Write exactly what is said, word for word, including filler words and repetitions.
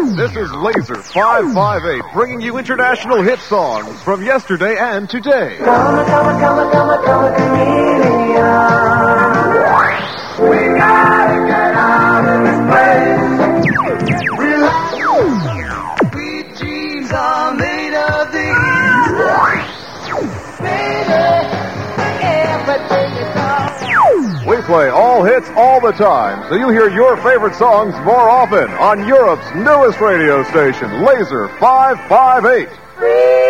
This is Laser five five eight, bringing you international hit songs from yesterday and today. Come, come, come, come, come, chameleon. We gotta get out of this place. Relax. Sweet dreams are made of these. Baby, everything is all. We play all hits all the time, so you hear your favorite songs more often on Europe's newest radio station, Laser five five eight.